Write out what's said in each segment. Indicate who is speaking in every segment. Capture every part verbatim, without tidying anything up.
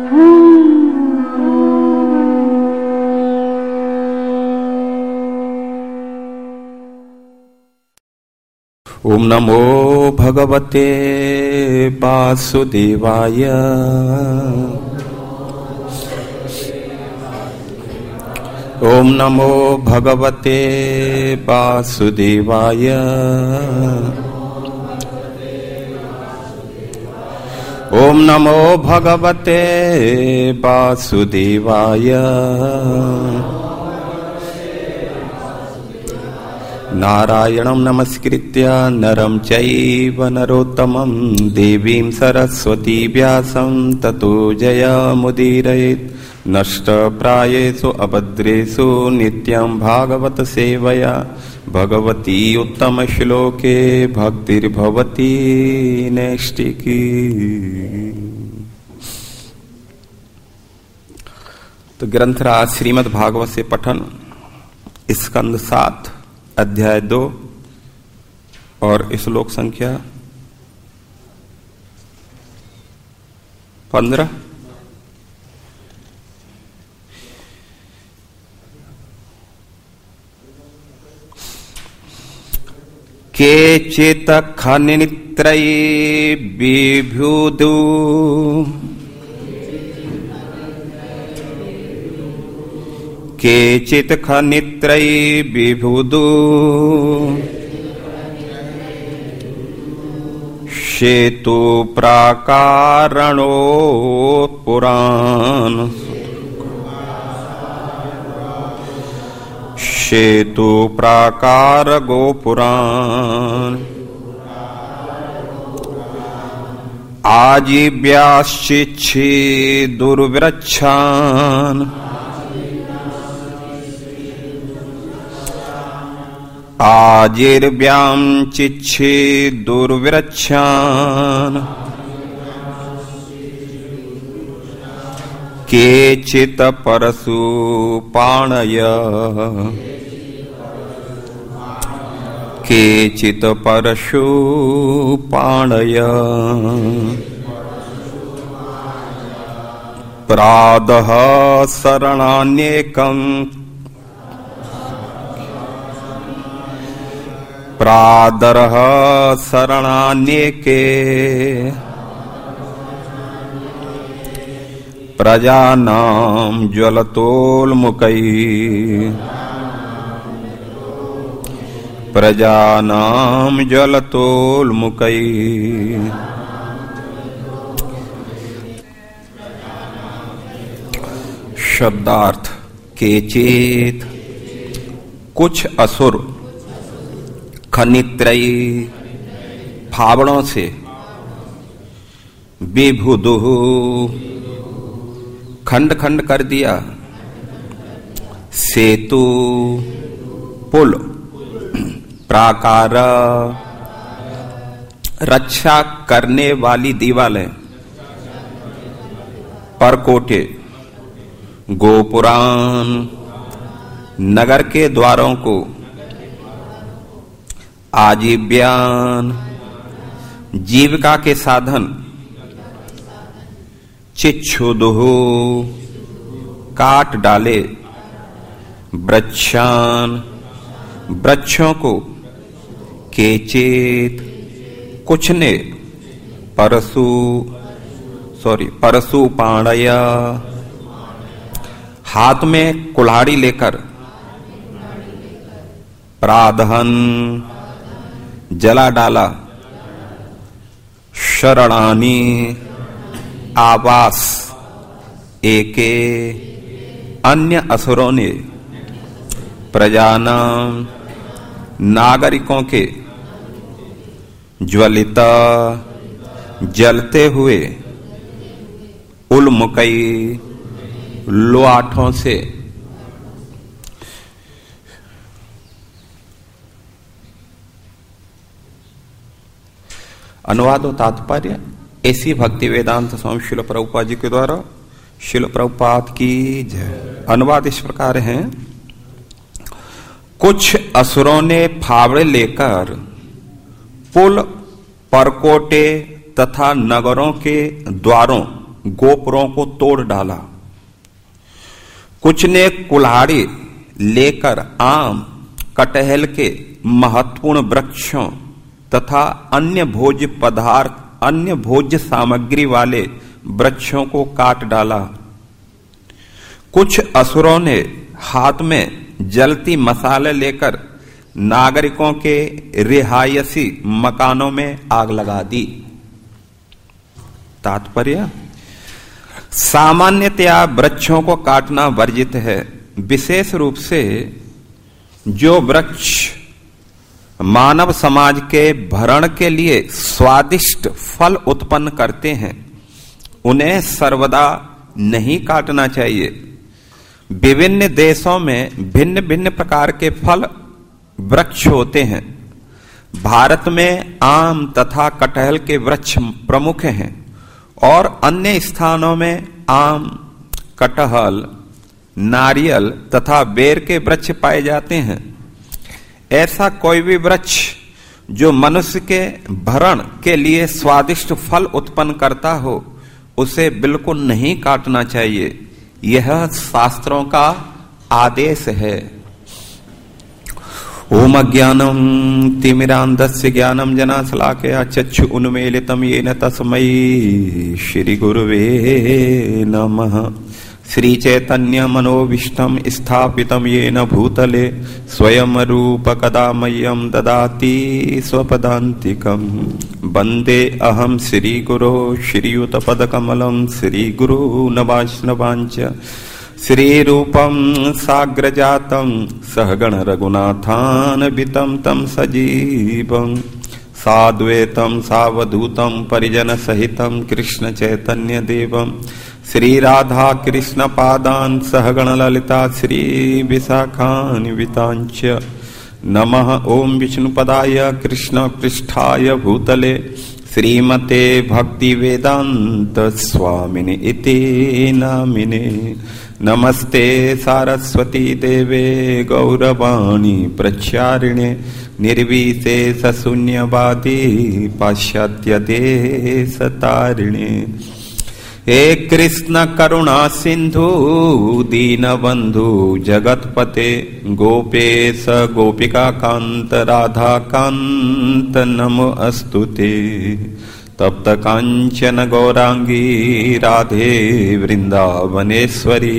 Speaker 1: ओम नमो भगवते वासुदेवाय। ओम नमो भगवते वासुदेवाय। ओम नमो भगवते वासुदेवाय। नारायणं नमस्कृत्य नरं चैव नरोत्तमं देवीं सरस्वती व्यासं ततो जयमुदीरयेत्। नष्टप्रायेषु अभद्रेषु नित्यं भागवत सेवया भगवती उत्तम श्लोके भक्तिर्भवती नैष्टिकी। तो ग्रंथराज श्रीमद् भागवत से पठन स्कंद सात अध्याय दो और श्लोक संख्या पंद्रह। केचित् खनित्रये बिभ्युदु केचित् खनित्रये बिभुदु शेतु प्राकारणो पुराण शेतु प्राकार गोपुराण आजीव्याश्चिच्छे दुर्वृक्षान् आजीर्व्यां चिच्छे दुर्वृक्षान् केचित् परशु पाणय केचित् परशु पाणय प्रादः शरणान्येकम् प्रादरः शरणान्येके प्रजानां ज्वलतोल्मुखैः प्रजानां ज्वलतोल्मुखैः। शब्दार्थ केचित् कुछ असुर खनित्रयी फावड़ों से विभुदुः खंड खंड कर दिया सेतु पुल प्राकार रक्षा करने वाली दीवालें परकोटे गोपुरान नगर के द्वारों को आजीव्यान जीविका के साधन चिच्छुदुः काट डाले वृक्षान वृक्षों को केचित कुछ ने परशु सॉरी परशु पाणया हाथ में कुल्हाड़ी लेकर प्रादहन जला डाला शरणानी आवास एके अन्य असुरों ने प्रजानाम नागरिकों के ज्वलित जलते हुए उल्मुकई लोआठों से अनुवाद और तात्पर्य ऐसी भक्ति वेदांत स्वामी शिल प्रभुपाद जी के द्वारा शिल प्रभुपाद की जय। अनुवाद इस प्रकार है। कुछ असुरों ने फावड़े लेकर पुल परकोटे तथा नगरों के द्वारों गोपुरों को तोड़ डाला। कुछ ने कुल्हाड़ी लेकर आम, कटहल के महत्वपूर्ण वृक्षों तथा अन्य भोज्य पदार्थ, अन्य भोज्य सामग्री वाले वृक्षों को काट डाला। कुछ असुरों ने हाथ में जलती मसाले लेकर नागरिकों के रिहायशी मकानों में आग लगा दी। तात्पर्य, सामान्यतया वृक्षों को काटना वर्जित है। विशेष रूप से जो वृक्ष मानव समाज के भरण के लिए स्वादिष्ट फल उत्पन्न करते हैं, उन्हें सर्वदा नहीं काटना चाहिए। विभिन्न देशों में भिन्न भिन्न प्रकार के फल वृक्ष होते हैं। भारत में आम तथा कटहल के वृक्ष प्रमुख हैं और अन्य स्थानों में आम, कटहल, नारियल तथा बेर के वृक्ष पाए जाते हैं। ऐसा कोई भी वृक्ष जो मनुष्य के भरण के लिए स्वादिष्ट फल उत्पन्न करता हो, उसे बिल्कुल नहीं काटना चाहिए। यह शास्त्रों का आदेश है। ओम अज्ञानम तिमिरांधस्य ज्ञानम जनाशलाकया चक्षु उन्मीलितम येन तस्मै श्री गुरुवे नमः। श्री चैतन्य मनोविष्टम स्थापितम येन भूतले स्वयं रूप कदा मह्यं ददाति स्वपदान्तिकम्। वन्दे अहं श्री गुरो श्रीयुत पदकमलं श्री गुरु नवाश्नवाञ्च श्री रूपम साग्रजातं सहगण रघुनाथान्वितं तं सजीवं साद्वैतं सावधूतं परिजन सहितं कृष्ण चैतन्य देवं श्री राधा कृष्ण पादान् सहगण ललिता श्री विशाखान्वितांच। नमः ओम विष्णुपदाय कृष्ण पृष्ठाय भूतले श्रीमते भक्ति वेदांत स्वामिने इति नामिने। नमस्ते सारस्वती देवे गौरवाणी प्रचारिणे निर्विशेष शून्यवादी पाश्चात्य देश तारिणे। हे कृष्ण करुणा सिंधु दीनबंधु जगतपते गोपेश गोपिका कांत राधा कांत नमो अस्तुते। तप्त कांचन गौरांगी राधे वृंदावनेश्वरी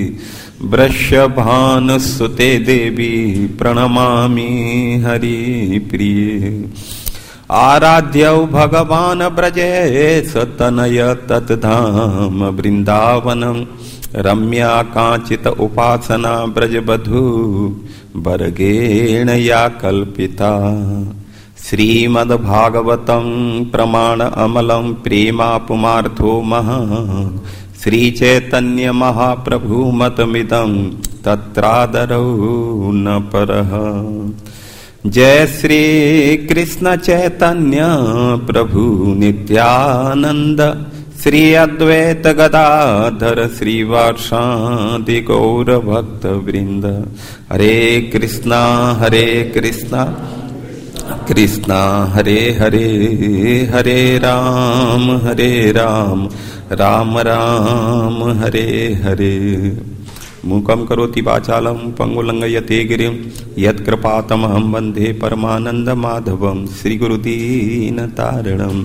Speaker 1: वृषभानुसुते देवी प्रणमामि हरि प्रिये। आराध्यौ भगवान ब्रजेश तनय तत्धाम वृंदावनम रम्या कांचित उपासना ब्रजबधू वर्गेण या कल्पिता। श्रीमद्भागवतं प्रमाण अमलं प्रेमापुमार्थो महान् श्री चैतन्य महाप्रभु मतमिदं तत्रादरौ न परः। जय श्री कृष्ण चैतन्य प्रभु नित्यानंद श्री अद्वैत गदाधर श्रीवासादि गौर भक्त वृंद। हरे कृष्णा हरे कृष्णा कृष्णा हरे हरे हरे राम हरे राम राम राम हरे हरे। मूकं करोति वाचालं पंगुलंघयते गिरिं यत्कृपातमहं वन्दे परमानन्दमाधवं श्रीगुरुदीनतारिणं।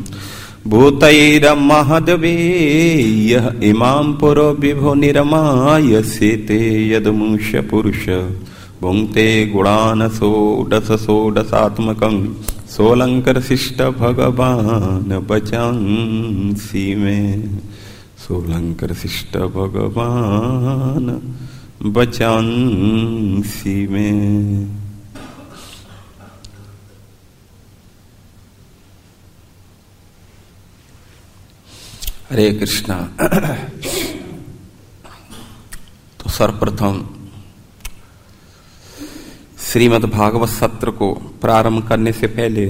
Speaker 1: भूतैर्महद्वीयः इमां पुरो विभो निरमाय सेते यदमुष्य पुरुष भुङ्क्ते गुणान् षोडश षोडशात्मकं सोऽलङ्कृशिष्ट भगवान् वचांसि मे। सोऽलङ्कृशिष्ट भगवान् वचांसि मे। हरे कृष्णा। तो सर्वप्रथम श्रीमद् भागवत सत्र को प्रारंभ करने से पहले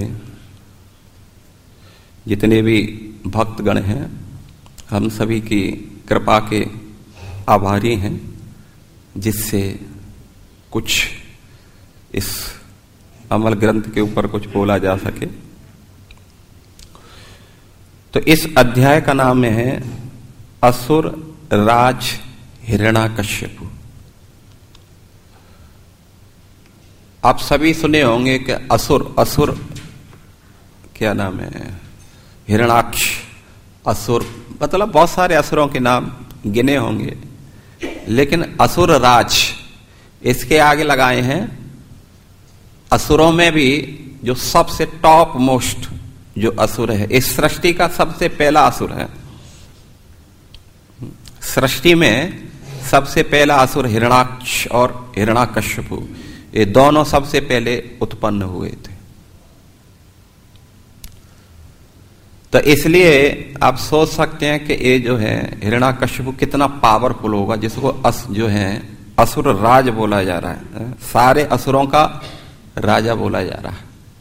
Speaker 1: जितने भी भक्तगण हैं, हम सभी की कृपा के आभारी हैं, जिससे कुछ इस अमल ग्रंथ के ऊपर कुछ बोला जा सके। तो इस अध्याय का नाम है असुर राज हिरण्याकश्यपु। आप सभी सुने होंगे कि असुर असुर क्या नाम है, हिरण्याक्ष असुर, मतलब बहुत सारे असुरों के नाम गिने होंगे, लेकिन असुर राज इसके आगे लगाए हैं। असुरों में भी जो सबसे टॉप मोस्ट जो असुर है, इस सृष्टि का सबसे पहला असुर है। सृष्टि में सबसे पहला असुर हिरण्याक्ष और हिरण्याकश्यपु, ये दोनों सबसे पहले उत्पन्न हुए थे। तो इसलिए आप सोच सकते हैं कि ये जो है हिरण्याकश्यपु कितना पावरफुल होगा, जिसको अस जो है असुर राज बोला जा रहा है, सारे असुरों का राजा बोला जा रहा है।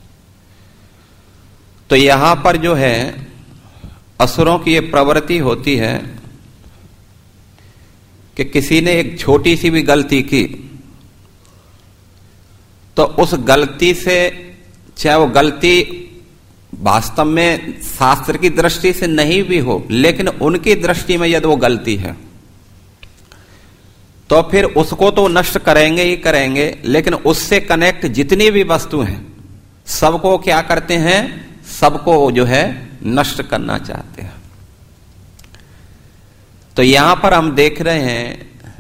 Speaker 1: तो यहां पर जो है असुरों की ये प्रवृत्ति होती है कि किसी ने एक छोटी सी भी गलती की तो उस गलती से, चाहे वो गलती वास्तव में शास्त्र की दृष्टि से नहीं भी हो, लेकिन उनकी दृष्टि में यदि वो गलती है तो फिर उसको तो नष्ट करेंगे ही करेंगे, लेकिन उससे कनेक्ट जितनी भी वस्तु हैं सबको क्या करते हैं, सबको जो है नष्ट करना चाहते हैं। तो यहां पर हम देख रहे हैं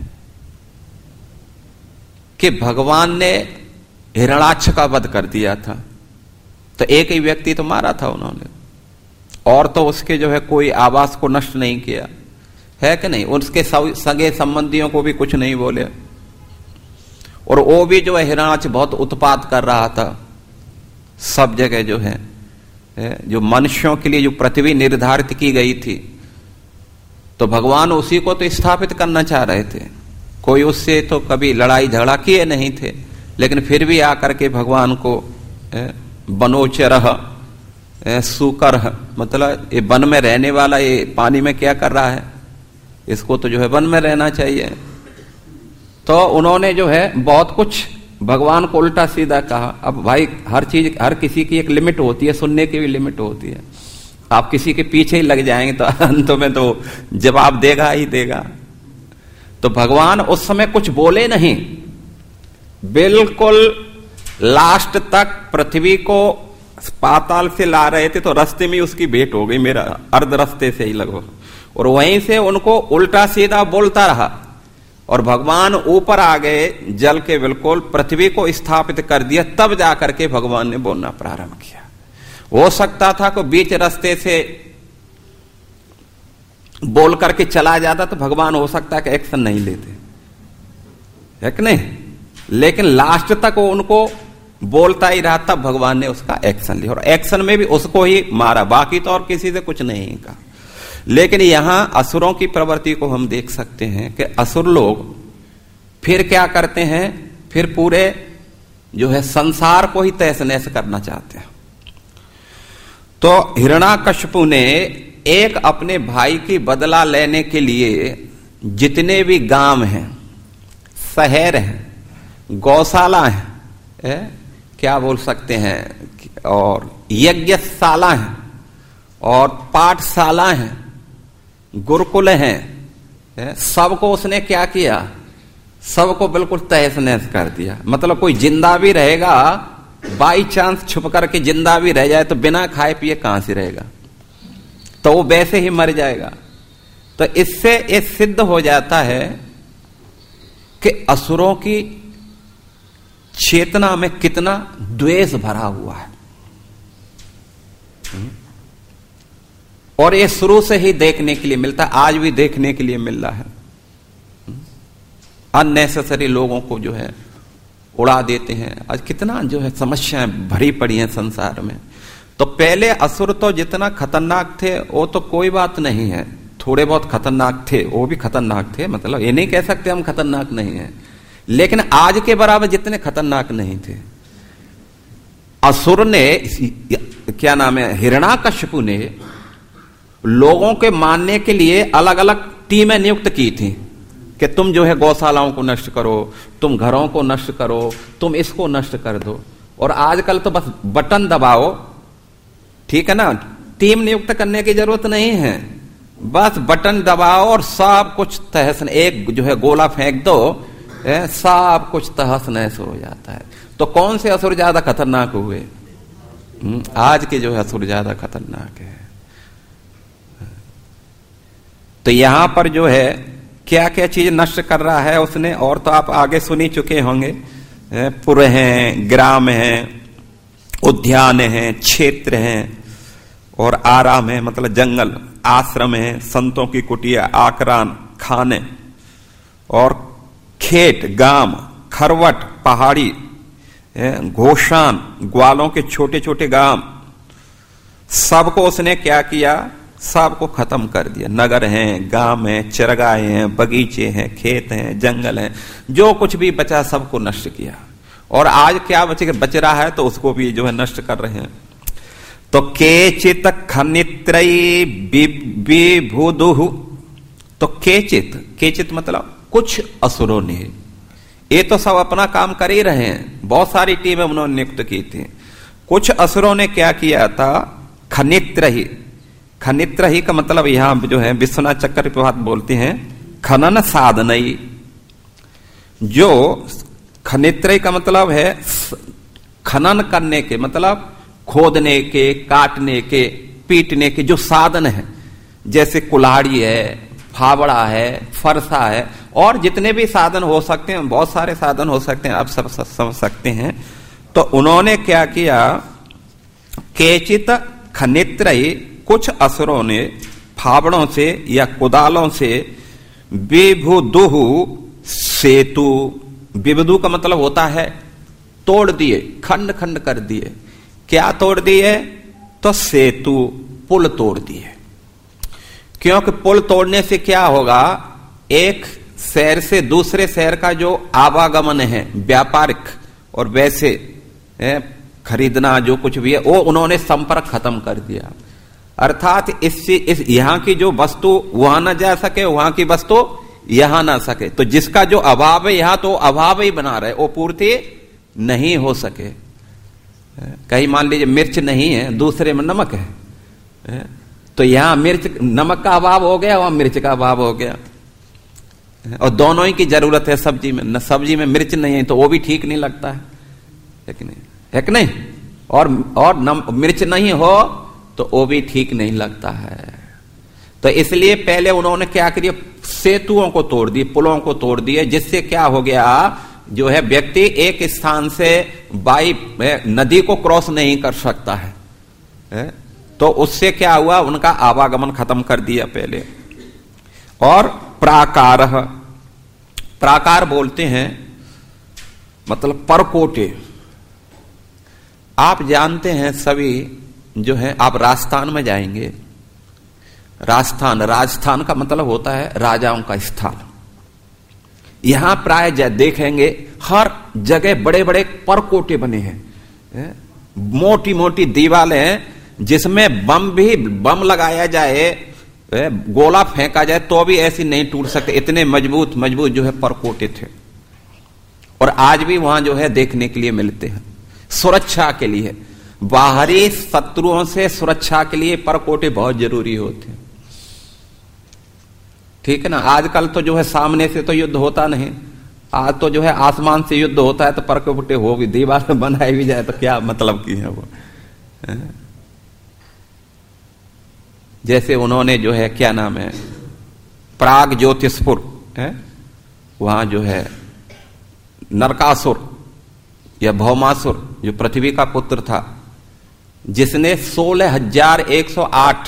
Speaker 1: कि भगवान ने हिरण्याक्ष का वध कर दिया था, तो एक ही व्यक्ति तो मारा था उन्होंने, और तो उसके जो है कोई आवास को नष्ट नहीं किया है कि नहीं, उसके सगे संबंधियों को भी कुछ नहीं बोले, और वो भी जो है हिरण्याक्ष बहुत उत्पात कर रहा था सब जगह। जो है जो मनुष्यों के लिए जो पृथ्वी निर्धारित की गई थी, तो भगवान उसी को तो स्थापित करना चाह रहे थे, कोई उससे तो कभी लड़ाई झगड़ा किए नहीं थे, लेकिन फिर भी आकर के भगवान को बनोचरह सुकर, मतलब ये वन में रहने वाला ये पानी में क्या कर रहा है, इसको तो जो है वन में रहना चाहिए। तो उन्होंने जो है बहुत कुछ भगवान को उल्टा सीधा कहा। अब भाई हर चीज, हर किसी की एक लिमिट होती है, सुनने की भी लिमिट होती है। आप किसी के पीछे ही लग जाएंगे तो अंत में तो जवाब देगा ही देगा। तो भगवान उस समय कुछ बोले नहीं, बिल्कुल लास्ट तक पृथ्वी को पाताल से ला रहे थे, तो रास्ते में उसकी भेंट हो गई, मेरा अर्ध रास्ते से ही लगभग, और वहीं से उनको उल्टा सीधा बोलता रहा, और भगवान ऊपर आ गए जल के, बिल्कुल पृथ्वी को स्थापित कर दिया, तब जाकर के भगवान ने बोलना प्रारंभ किया। हो सकता था कि बीच रास्ते से बोल करके चला जाता तो भगवान हो सकता है कि एक्शन नहीं लेते, है कि नहीं, लेकिन लास्ट तक वो उनको बोलता ही रहा, तब भगवान ने उसका एक्शन लिया, और एक्शन में भी उसको ही मारा, बाकी तो और किसी से कुछ नहीं कहा। लेकिन यहां असुरों की प्रवृत्ति को हम देख सकते हैं कि असुर लोग फिर क्या करते हैं, फिर पूरे जो है संसार को ही तहस नहस करना चाहते हैं। तो हिरण्याकश्यपु ने एक अपने भाई की बदला लेने के लिए जितने भी गांव हैं, शहर हैं, गौशाला हैं, है? क्या बोल सकते हैं, और यज्ञशाला हैं, और पाठशाला हैं, गुरुकुल हैं, है? सबको उसने क्या किया, सबको बिल्कुल तहस नहस कर दिया। मतलब कोई जिंदा भी रहेगा, बाई चांस छुप करके जिंदा भी रह जाए तो बिना खाए पिए कहां से रहेगा, तो वो वैसे ही मर जाएगा। तो इससे ये सिद्ध हो जाता है कि असुरों की चेतना में कितना द्वेष भरा हुआ है, और ये शुरू से ही देखने के लिए मिलता है, आज भी देखने के लिए मिल रहा है। अननेसेसरी लोगों को जो है उड़ा देते हैं। आज कितना जो है समस्याएं भरी पड़ी हैं संसार में। तो पहले असुर तो जितना खतरनाक थे वो तो कोई बात नहीं है, थोड़े बहुत खतरनाक थे, वो भी खतरनाक थे, मतलब ये नहीं कह सकते हम खतरनाक नहीं है, लेकिन आज के बराबर जितने खतरनाक नहीं थे। असुर ने, क्या नाम है, हिरण्याकश्यपु ने लोगों के मानने के लिए अलग अलग टीमें नियुक्त की थी कि तुम जो है गौशालाओं को नष्ट करो, तुम घरों को नष्ट करो, तुम इसको नष्ट कर दो। और आजकल तो बस बटन दबाओ, ठीक है ना, टीम नियुक्त करने की जरूरत नहीं है, बस बटन दबाओ और सब कुछ तहस, एक जो है गोला फेंक दो, सब कुछ तहस नहस हो जाता है। तो कौन से असुर ज्यादा खतरनाक हुए? आज के जो है असुर ज्यादा खतरनाक है। तो यहां पर जो है क्या क्या चीज नष्ट कर रहा है उसने, और तो आप आगे सुन ही चुके होंगे। पुर हैं, ग्राम हैं, उद्यान हैं, क्षेत्र हैं और आराम है, मतलब जंगल, आश्रम है, संतों की कुटिया, आकरान, खाने और खेत, गांव, खरवट, पहाड़ी, घोषान, ग्वालों के छोटे छोटे गांव, सबको उसने क्या किया? सबको खत्म कर दिया। नगर हैं, गांव हैं, चरगाहे हैं, बगीचे हैं, खेत हैं, जंगल हैं, जो कुछ भी बचा सबको नष्ट किया। और आज क्या बचे बच रहा है तो उसको भी जो है नष्ट कर रहे हैं। तो केचित खनित्रयी विभुदुहु, तो केचित, केचित मतलब कुछ असुरों ने, ये तो सब अपना काम कर ही रहे हैं, बहुत सारी टीमें उन्होंने नियुक्त की थी। कुछ असुरों ने क्या किया था? खनित्रही, खनित्रही का मतलब यहां जो है विश्वनाथ चक्रप्रभात बोलते हैं खनन साधनई। जो खनित्रही का मतलब है खनन करने के, मतलब खोदने के, काटने के, पीटने के जो साधन है, जैसे कुल्हाड़ी है, फावड़ा है, फरसा है, और जितने भी साधन हो सकते हैं, बहुत सारे साधन हो सकते हैं, आप सब समझ सकते हैं। तो उन्होंने क्या किया? केचित खनित्रयी, कुछ असुरों ने फावड़ों से या कुदालों से विभुदुहु सेतु, विभुदु का मतलब होता है तोड़ दिए, खंड खंड कर दिए। क्या तोड़ दिए? तो सेतु, पुल तोड़ दिए। क्योंकि पुल तोड़ने से क्या होगा? एक शहर से दूसरे शहर का जो आवागमन है, व्यापारिक और वैसे खरीदना जो कुछ भी है, वो उन्होंने संपर्क खत्म कर दिया। अर्थात इससे इस यहां की जो वस्तु वहां ना जा सके, वहां की वस्तु यहां ना सके। तो जिसका जो अभाव है यहां, तो अभाव ही बना रहे, वो पूर्ति नहीं हो सके। कहीं मान लीजिए मिर्च नहीं है, दूसरे में नमक है, तो यहां मिर्च, नमक का अभाव हो गया, वहां मिर्च का अभाव हो गया, और दोनों ही की जरूरत है सब्जी में। न सब्जी में मिर्च नहीं है तो वो भी ठीक नहीं लगता है, है कि नहीं? है कि नहीं? और और नम, मिर्च नहीं हो तो वो भी ठीक नहीं लगता है। तो इसलिए पहले उन्होंने क्या किया? सेतुओं को तोड़ दिए, पुलों को तोड़ दिए, जिससे क्या हो गया? जो है व्यक्ति एक स्थान से बाई नदी को क्रॉस नहीं कर सकता है, है? तो उससे क्या हुआ? उनका आवागमन खत्म कर दिया पहले। और प्राकार, प्राकार बोलते हैं मतलब परकोटे। आप जानते हैं सभी जो है, आप राजस्थान में जाएंगे, राजस्थान, राजस्थान का मतलब होता है राजाओं का स्थान। यहां प्राय देखेंगे हर जगह बड़े बड़े परकोटे बने हैं, मोटी मोटी दीवारें हैं, जिसमें बम भी बम लगाया जाए, गोला फेंका जाए तो भी ऐसी नहीं टूट सकते, इतने मजबूत मजबूत जो है परकोटे थे। और आज भी वहां जो है देखने के लिए मिलते हैं, सुरक्षा के लिए, बाहरी शत्रुओं से सुरक्षा के लिए परकोटे बहुत जरूरी होते हैं। ठीक है ना? आजकल तो जो है सामने से तो युद्ध होता नहीं, आज तो जो है आसमान से युद्ध होता है, तो परकोटे हो भी, दीवार में बनाई भी जाए तो क्या मतलब की है वो। जैसे उन्होंने जो है क्या नाम है, प्राग ज्योतिषपुर है, वहां जो है नरकासुर या भौमासुर जो पृथ्वी का पुत्र था, जिसने सोलह हजार एक सौ आठ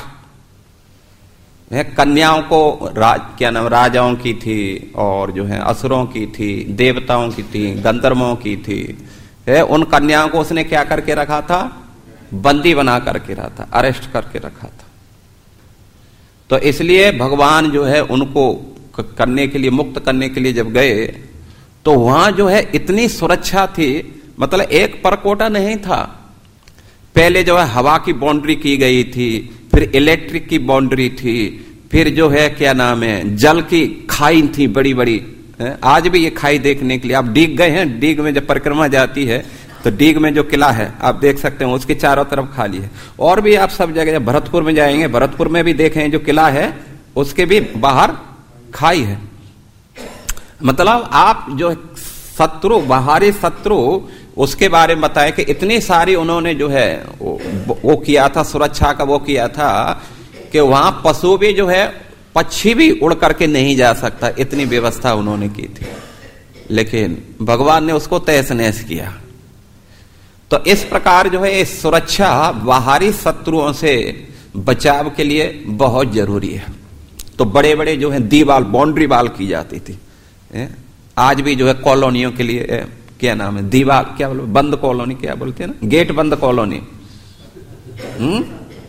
Speaker 1: कन्याओं को राज, क्या नाम, राजाओं की थी, और जो है असुरों की थी, देवताओं की थी, गंधर्वों की थी, है, उन कन्याओं को उसने क्या करके रखा था? बंदी बना करके रखा था, अरेस्ट करके रखा था। तो इसलिए भगवान जो है उनको करने के लिए, मुक्त करने के लिए जब गए, तो वहां जो है इतनी सुरक्षा थी, मतलब एक परकोटा नहीं था। पहले जो है हवा की बाउंड्री की गई थी, फिर इलेक्ट्रिक की बाउंड्री थी, फिर जो है क्या नाम है, जल की खाई थी बड़ी बड़ी। आज भी ये खाई देखने के लिए, आप डीग गए हैं, डीग में जब परिक्रमा जाती है तो डीग में जो किला है आप देख सकते हैं, उसके चारों तरफ खाली है। और भी आप सब जगह, भरतपुर में जाएंगे, भरतपुर में भी देखें जो किला है, उसके भी बाहर खाई है। मतलब आप जो शत्रु, बाहरी शत्रु, उसके बारे में बताया कि इतनी सारी उन्होंने जो है वो, वो किया था, सुरक्षा का वो किया था कि वहां पशु भी जो है, पक्षी भी उड़ करके नहीं जा सकता, इतनी व्यवस्था उन्होंने की थी। लेकिन भगवान ने उसको तहस नहस किया। तो इस प्रकार जो है ये सुरक्षा बाहरी शत्रुओं से बचाव के लिए बहुत जरूरी है। तो बड़े बड़े जो है दीवार, बाउंड्री वाल की जाती थी। आज भी जो है कॉलोनियों के लिए क्या नाम है, दीवार क्या बोलो, बंद कॉलोनी क्या बोलते हैं ना, गेट बंद कॉलोनी। हम्म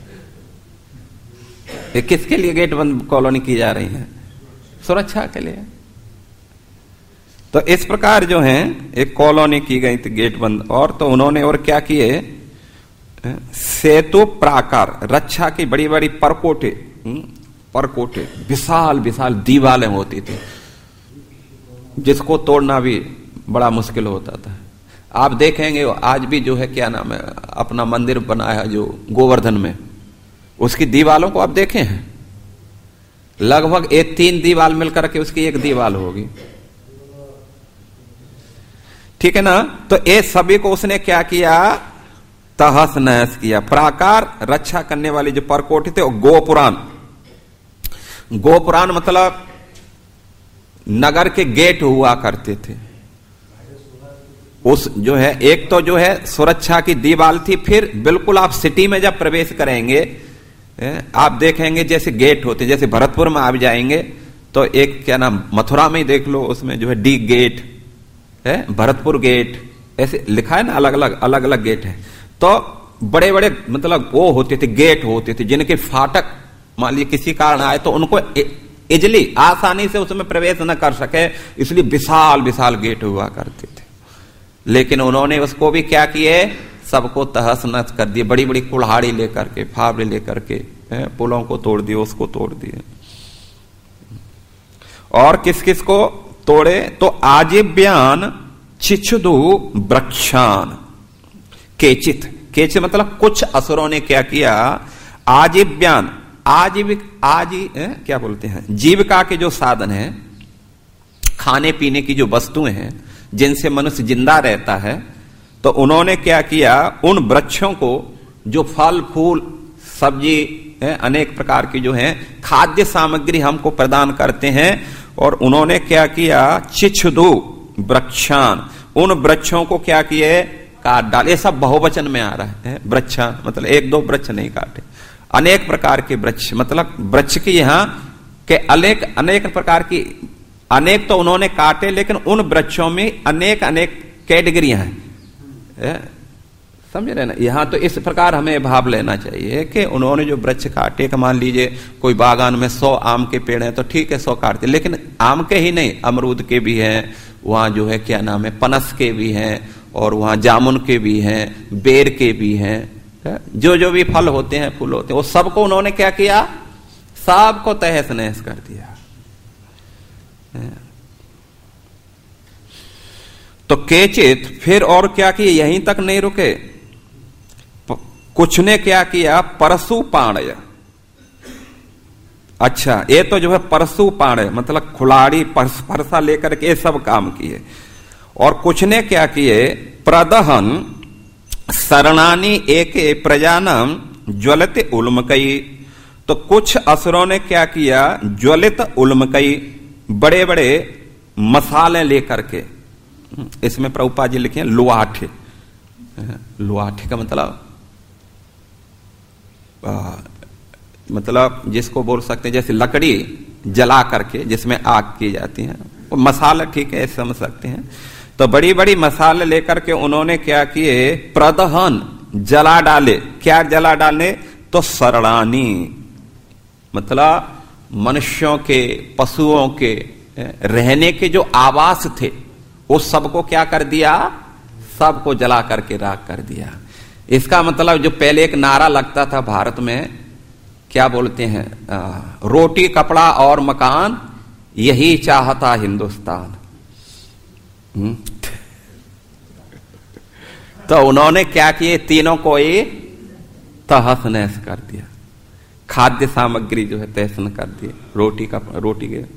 Speaker 1: ये किसके लिए गेट बंद कॉलोनी की जा रही है? सुरक्षा के लिए। तो इस प्रकार जो है एक कॉलोनी की गई थी गेट बंद। और तो उन्होंने और क्या किए, सेतु प्राकार, रक्षा की बड़ी बड़ी परकोटे, परकोटे विशाल विशाल दीवारें होती थी जिसको तोड़ना भी बड़ा मुश्किल होता था। आप देखेंगे आज भी जो है क्या नाम है, अपना मंदिर बनाया जो गोवर्धन में, उसकी दीवालों को आप देखे हैं, लगभग एक तीन दीवार मिलकर के उसकी एक दीवार होगी, ठीक है ना। तो ये सभी को उसने क्या किया, तहस नहस किया। प्राकार रक्षा करने वाले जो परकोटे थे, वो गोपुराण, गोपुराण मतलब नगर के गेट हुआ करते थे। उस जो है एक तो जो है सुरक्षा की दीवार थी, फिर बिल्कुल आप सिटी में जब प्रवेश करेंगे आप देखेंगे जैसे गेट होते, जैसे भरतपुर में आप जाएंगे तो एक क्या नाम, मथुरा में ही देख लो, उसमें जो है डी गेट है, भरतपुर गेट, ऐसे लिखा है ना, अलग अलग अलग अलग गेट है। तो बड़े बड़े मतलब वो होते थे, गेट होते थे जिनके फाटक मान लीजिए किसी कारण आए तो उनको इजली आसानी से उसमें प्रवेश न कर सके, इसलिए विशाल विशाल गेट हुआ करते थे। लेकिन उन्होंने उसको भी क्या किए, सबको तहस नहस कर दिए, बड़ी बड़ी कुल्हाड़ी लेकर के, फावड़े लेकर के पुलों को तोड़ दिए, उसको तोड़ दिए। और किस किस को तोड़े, तो आजीव्यान चिच्छुदु वृक्षान केचित, केचित मतलब कुछ असुरों ने क्या किया, आजीव्यान, आजीविक आजी ए, क्या बोलते हैं, जीविका के जो साधन हैं, खाने पीने की जो वस्तुएं हैं जिनसे मनुष्य जिंदा रहता है, तो उन्होंने क्या किया, उन वृक्षों को जो फल फूल सब्जी है, अनेक प्रकार की जो है खाद्य सामग्री हमको प्रदान करते हैं, और उन्होंने क्या किया, चिच्छुदु वृक्षान, उन वृक्षों को क्या किए, काट डाले। सब बहुवचन में आ रहा है, वृक्षा मतलब एक दो वृक्ष नहीं काटे, अनेक प्रकार के वृक्ष, मतलब वृक्ष की यहां के अनेक अनेक प्रकार की, अनेक तो उन्होंने काटे, लेकिन उन वृक्षों में अनेक अनेक कैटेगरियां हैं, समझ रहे ना। यहां तो इस प्रकार हमें भाव लेना चाहिए कि उन्होंने जो वृक्ष काटे, मान लीजिए कोई बागान में सौ आम के पेड़ हैं तो ठीक है सौ काटते, लेकिन आम के ही नहीं, अमरूद के भी हैं, वहां जो है क्या नाम है, पनस के भी हैं, और वहां जामुन के भी हैं, बेर के भी हैं, जो जो भी फल होते हैं फूल होते हैं, वो सबको उन्होंने क्या किया, सबको तहस नहस कर दिया। तो केचित, फिर और क्या किए, यहीं तक नहीं रुके, कुछ ने क्या किया, परशु पाणय, अच्छा ये तो जो है परशु पाणय मतलब खुलाड़ी परसा लेकर के सब काम किए। और कुछ ने क्या किए, प्रदहन शरणानी एके प्रजानम ज्वलित उल्मकई, तो कुछ असुरों ने क्या किया, ज्वलित उल्मकई, बड़े बड़े मसाले लेकर के, इसमें प्रभुपाद जी लिखे हैं लुआठे, लुआठे का मतलब आ, मतलब जिसको बोल सकते हैं जैसे लकड़ी जला करके जिसमें आग की जाती है, वो मसाला, ठीक है समझ सकते हैं। तो बड़ी बड़ी मसाले लेकर के उन्होंने क्या किए, प्रदहन जला डाले, क्या जला डाले, तो शरणानी मतलब मनुष्यों के, पशुओं के रहने के जो आवास थे वो सबको क्या कर दिया, सबको जला करके राख कर दिया। इसका मतलब जो पहले एक नारा लगता था भारत में, क्या बोलते हैं, आ, रोटी कपड़ा और मकान यही चाहता हिंदुस्तान, तो उन्होंने क्या किए, तीनों को ही तहस नहस कर दिया। खाद्य सामग्री जो है तहस न कर दिए, रोटी का रोटी के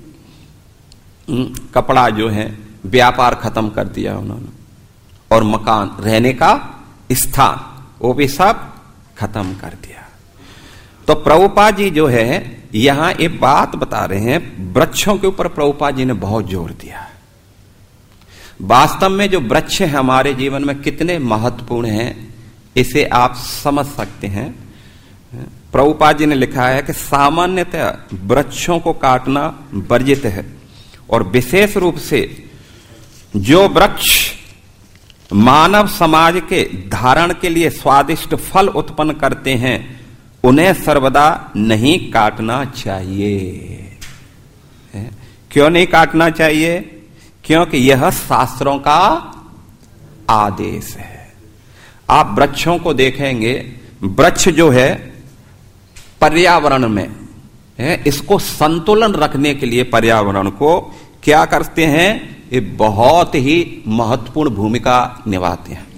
Speaker 1: कपड़ा जो है व्यापार खत्म कर दिया उन्होंने, और मकान रहने का स्थान वो भी सब खत्म कर दिया। तो प्रभुपाद जी जो है यहां एक बात बता रहे हैं, वृक्षों के ऊपर प्रभुपाद जी ने बहुत जोर दिया। वास्तव में जो वृक्ष है हमारे जीवन में कितने महत्वपूर्ण हैं, इसे आप समझ सकते हैं। प्रभुपाद जी ने लिखा है कि सामान्यतः वृक्षों को काटना वर्जित है, और विशेष रूप से जो वृक्ष मानव समाज के धारण के लिए स्वादिष्ट फल उत्पन्न करते हैं उन्हें सर्वदा नहीं काटना चाहिए। क्यों नहीं काटना चाहिए? क्योंकि यह शास्त्रों का आदेश है। आप वृक्षों को देखेंगे, वृक्ष जो है पर्यावरण में है, इसको संतुलन रखने के लिए पर्यावरण को क्या करते हैं, ये बहुत ही महत्वपूर्ण भूमिका निभाते हैं।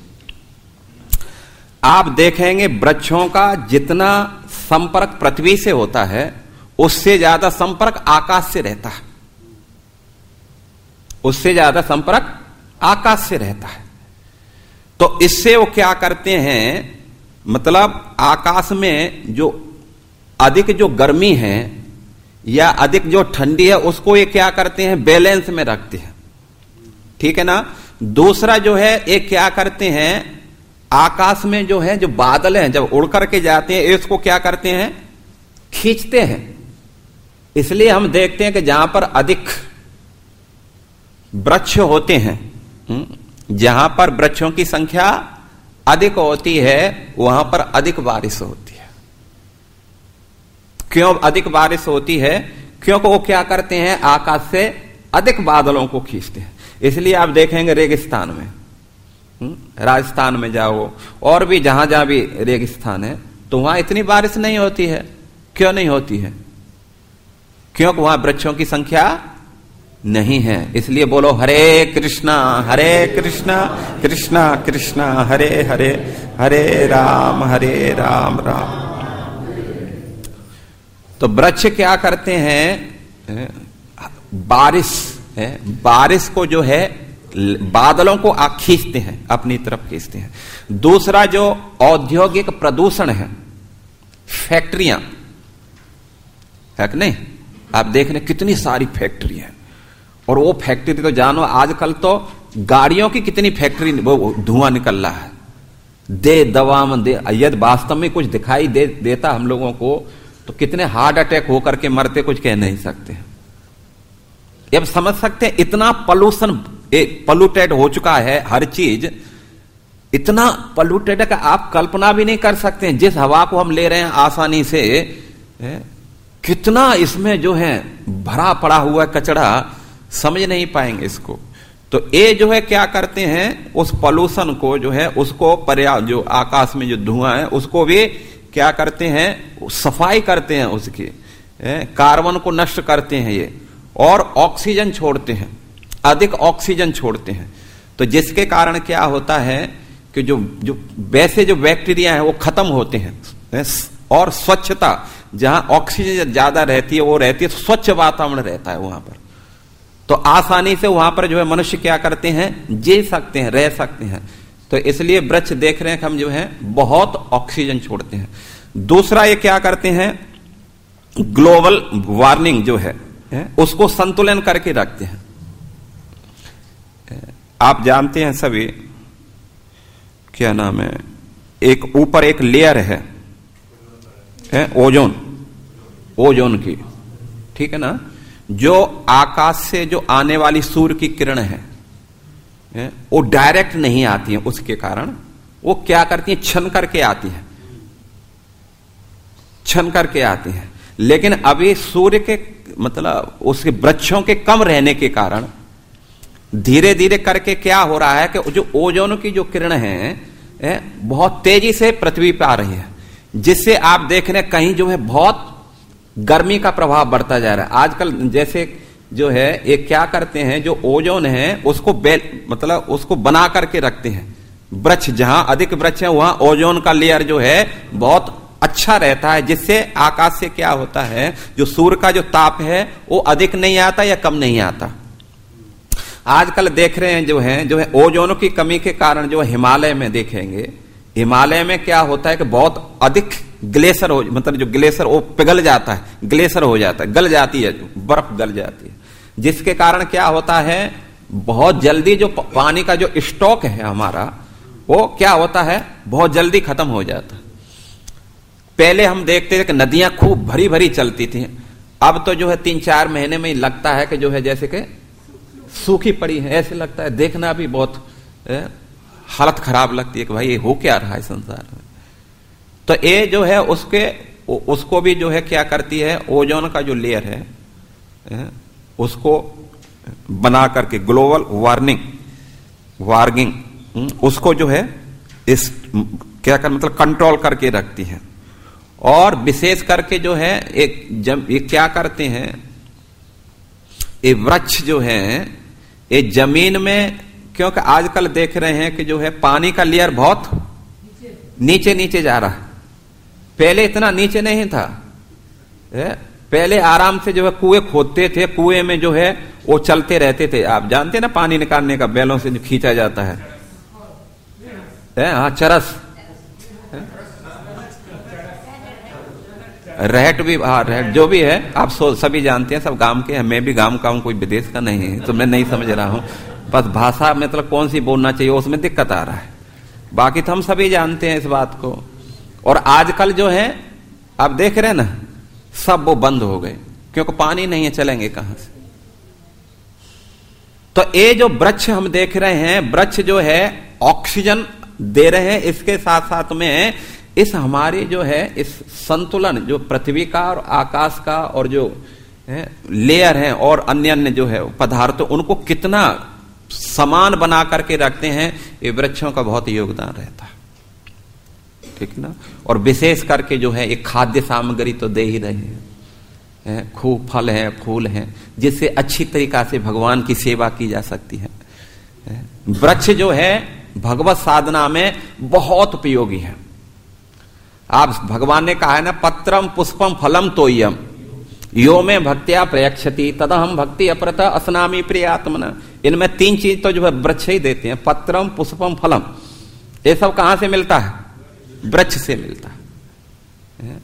Speaker 1: आप देखेंगे वृक्षों का जितना संपर्क पृथ्वी से होता है उससे ज्यादा संपर्क आकाश से रहता है, उससे ज्यादा संपर्क आकाश से रहता है। तो इससे वो क्या करते हैं, मतलब आकाश में जो अधिक जो गर्मी है या अधिक जो ठंडी है उसको ये क्या करते हैं, बैलेंस में रखते हैं, ठीक है ना। दूसरा जो है ये क्या करते हैं, आकाश में जो है जो बादल हैं जब उड़ करके जाते हैं इसको क्या करते हैं, खींचते हैं। इसलिए हम देखते हैं कि जहां पर अधिक वृक्ष होते हैं, जहां पर वृक्षों की संख्या अधिक होती है वहां पर अधिक बारिश होती है। क्यों अधिक बारिश होती है? क्योंकि वो क्या करते हैं, आकाश से अधिक बादलों को खींचते हैं। इसलिए आप देखेंगे रेगिस्तान में, राजस्थान में जाओ और भी जहां जहां भी रेगिस्तान है तो वहां इतनी बारिश नहीं होती है। क्यों नहीं होती है? क्योंकि वहां वृक्षों की संख्या नहीं है। इसलिए बोलो हरे कृष्णा हरे कृष्णा कृष्णा कृष्णा हरे हरे, हरे राम हरे राम राम। तो वृक्ष क्या करते हैं, बारिश है, बारिश को जो है बादलों को आ खींचते हैं, अपनी तरफ खींचते हैं। दूसरा जो औद्योगिक प्रदूषण है, फैक्ट्रियां है कि नहीं, आप देख रहे कितनी सारी फैक्ट्री है, और वो फैक्ट्री तो जानो आजकल तो गाड़ियों की कितनी फैक्ट्री वो धुआं निकल रहा है, दे दवा में दे, यदि वास्तव में कुछ दिखाई दे देता हम लोगों को तो कितने हार्ट अटैक होकर के मरते, कुछ कह नहीं सकते। अब समझ सकते हैं इतना पॉल्यूशन, पॉल्यूटेड हो चुका है हर चीज, इतना पॉल्यूटेड है कि आप कल्पना भी नहीं कर सकते हैं। जिस हवा को हम ले रहे हैं आसानी से, कितना इसमें जो है भरा पड़ा हुआ कचरा, समझ नहीं पाएंगे इसको। तो ये जो है क्या करते हैं, उस पॉल्यूशन को जो है उसको पर्या जो आकाश में जो धुआं है उसको भी क्या करते हैं, सफाई करते हैं, उसकी कार्बन को नष्ट करते हैं ये, और ऑक्सीजन छोड़ते हैं, अधिक ऑक्सीजन छोड़ते हैं। तो जिसके कारण क्या होता है कि जो जो वैसे जो बैक्टीरिया है वो खत्म होते हैं, और स्वच्छता, जहां ऑक्सीजन ज्यादा रहती है वो रहती है, स्वच्छ वातावरण रहता है वहां पर, तो आसानी से वहां पर जो है मनुष्य क्या करते हैं, जी सकते हैं, रह सकते हैं। तो इसलिए वृक्ष देख रहे हैं कि हम जो है बहुत ऑक्सीजन छोड़ते हैं। दूसरा ये क्या करते हैं, ग्लोबल वार्मिंग जो है उसको संतुलन करके रखते हैं। आप जानते हैं सभी, क्या नाम है, एक ऊपर एक लेयर है, है ओजोन, ओजोन की, ठीक है ना, जो आकाश से जो आने वाली सूर्य की किरण है वो डायरेक्ट नहीं आती है, उसके कारण वो क्या करती है, छन करके आती है, छन करके आती है। लेकिन अभी सूर्य के मतलब उसके वृक्षों के कम रहने के कारण धीरे धीरे करके क्या हो रहा है कि जो ओजोन की जो किरण है बहुत तेजी से पृथ्वी पे आ रही है, जिससे आप देख रहे हैं कहीं जो है बहुत गर्मी का प्रभाव बढ़ता जा रहा है। आजकल जैसे जो है ये क्या करते हैं, जो ओजोन है उसको बेल मतलब उसको बना करके रखते हैं। वृक्ष जहां अधिक वृक्ष है वहां ओजोन का लेयर जो है बहुत अच्छा रहता है, जिससे आकाश से क्या होता है, जो सूर्य का जो ताप है वो अधिक नहीं आता या कम नहीं आता। आजकल देख रहे हैं जो है जो है ओजोन की कमी के कारण जो हिमालय में देखेंगे, हिमालय में क्या होता है कि बहुत अधिक ग्लेशियर हो, मतलब जो ग्लेशियर वो पिघल जाता है, ग्लेशियर हो जाता है, गल जाती है, बर्फ गल जाती है, जिसके कारण क्या होता है बहुत जल्दी जो पानी का जो स्टॉक है हमारा वो क्या होता है बहुत जल्दी खत्म हो जाता है। पहले हम देखते थे कि नदियां खूब भरी भरी चलती थी, अब तो जो है तीन चार महीने में ही लगता है कि जो है जैसे कि सूखी पड़ी है, ऐसे लगता है। देखना भी बहुत ए, हालत खराब लगती है कि भाई ये हो क्या रहा है संसार में। तो ये जो है उसके उसको भी जो है क्या करती है, ओजोन का जो लेयर है ए, उसको बना करके ग्लोबल वार्मिंग वार्मिंग उसको जो है इस क्या कर मतलब कंट्रोल करके रखती है। और विशेष करके जो है एक जब ये क्या करते हैं, ये वृक्ष जो है ये जमीन में, क्योंकि आजकल देख रहे हैं कि जो है पानी का लेयर बहुत नीचे नीचे जा रहा है, पहले इतना नीचे नहीं था। पहले आराम से जो है कुएं खोदते थे, कुएं में जो है वो चलते रहते थे। आप जानते हैं ना पानी निकालने का, बैलों से जो खींचा जाता है, हाँ चरस, रहट भी, हाँ रहट जो भी है आप सभी जानते हैं, सब गांव के हैं। मैं भी गांव का हूं, कोई विदेश का नहीं है, तो मैं नहीं समझ रहा हूं, बस भाषा मतलब कौन सी बोलना चाहिए उसमें दिक्कत आ रहा है, बाकी तो हम सभी जानते हैं इस बात को। और आजकल जो है आप देख रहे हैं ना सब वो बंद हो गए, क्योंकि पानी नहीं है, चलेंगे कहां से। तो ये जो वृक्ष हम देख रहे हैं, वृक्ष जो है ऑक्सीजन दे रहे हैं, इसके साथ साथ में इस हमारे जो है इस संतुलन जो पृथ्वी का और आकाश का और जो है, लेयर है और अन्य अन्य जो है पदार्थ, उनको कितना समान बना करके रखते हैं, ये वृक्षों का बहुत योगदान रहता है, ठीक ना। और विशेष करके जो है एक खाद्य सामग्री तो दे ही रहे हैं, खूब फल है, फूल हैं, जिससे अच्छी तरीका से भगवान की सेवा की जा सकती है। वृक्ष जो है भगवत साधना में बहुत उपयोगी है। आप भगवान ने कहा है ना, पत्रम पुष्पम फलम तोयम यो में भक्त्या प्रयक्षति तदा हम भक्ति अपरत असनामी प्रियात्मना। इनमें तीन चीज तो जो है वृक्ष ही देते हैं, पत्रम पुष्पम फलम। ये सब कहां से मिलता है? वृक्ष से मिलता है।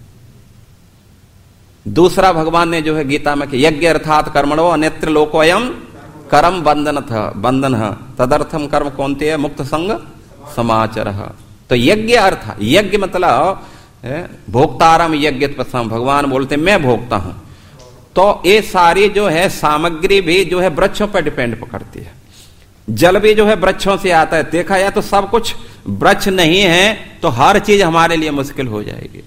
Speaker 1: दूसरा भगवान ने जो है गीता में कि यज्ञ अर्थात कर्मणो अन्यत्र लोकोयम कर्म बंधन था बंधन तदर्थम कर्म कौनते मुक्त संग समाचर। तो यज्ञ अर्थ, यज्ञ मतलब भोक्तारम यज्ञ, भगवान बोलते मैं भोगता हूं। तो ये सारी जो है सामग्री भी जो है वृक्षों पर डिपेंड करती है। जल भी जो है वृक्षों से आता है। देखा जाए तो सब कुछ वृक्ष नहीं है तो हर चीज हमारे लिए मुश्किल हो जाएगी।